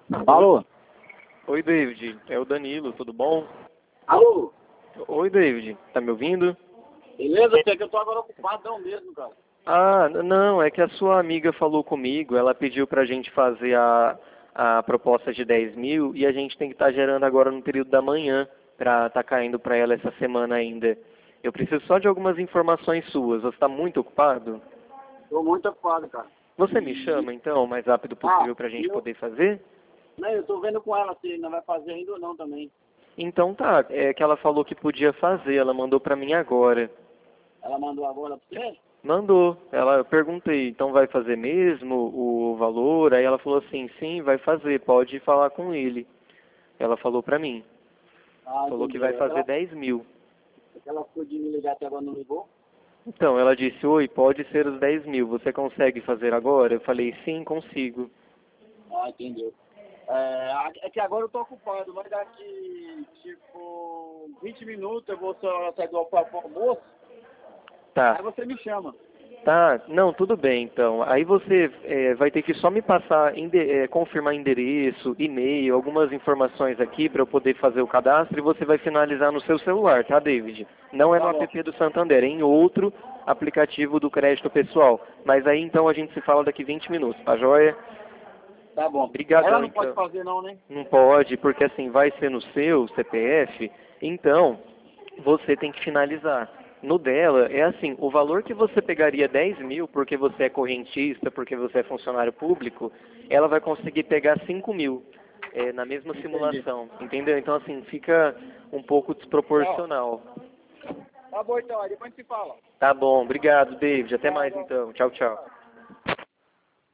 Alô? Oi, David. É o Danilo, tudo bom? Alô? Oi, David. Tá me ouvindo? Beleza? É que eu tô agora ocupadão mesmo, cara. Ah, não, é que a sua amiga falou comigo, ela pediu pra gente fazer a proposta de 10 mil e a gente tem que estar gerando agora no período da manhã pra tá caindo pra ela essa semana ainda. Eu preciso só de algumas informações suas. Você tá muito ocupado? Tô muito ocupado, cara. Você me chama, então, o mais rápido possível pra gente Eu, poder fazer? não, eu tô vendo com ela se não vai fazer ainda ou não também. Então tá, é que ela falou que podia fazer, ela mandou pra mim agora. Ela mandou agora pra você? Mandou. Eu perguntei, então vai fazer mesmo o valor? Aí ela falou assim, sim, vai fazer, pode falar com ele. Ela falou pra mim. Ah, Falou que vai entendeu. fazer 10 mil. Ela ficou de me ligar até agora, não ligou? Então, ela disse, oi, pode ser os 10 mil, você consegue fazer agora? Eu falei, sim, consigo. Ah, entendeu. É que agora eu tô ocupado, mas daqui, tipo, 20 minutos eu vou só sair do almoço, Tá. aí você me chama. Tá, não, tudo bem então. Aí você vai ter que só me passar, confirmar endereço, e-mail, algumas informações aqui para eu poder fazer o cadastro e você vai finalizar no seu celular, tá, David? Não é no Tá bom. app do Santander, é em outro aplicativo do crédito pessoal. Mas aí então a gente se fala daqui 20 minutos, tá joia? Tá bom. Ela Obrigadão não pode então. fazer não, né? Não pode, porque assim, vai ser no seu CPF, então você tem que finalizar. No dela, é assim, o valor que você pegaria 10 mil, porque você é correntista, porque você é funcionário público, ela vai conseguir pegar 5 mil, na mesma Entendi. simulação, entendeu? Então assim, fica um pouco Tchau. desproporcional. Tá bom então, aí depois a gente se fala. Tá bom, obrigado, David, até Tchau, mais tchau. então, tchau, tchau.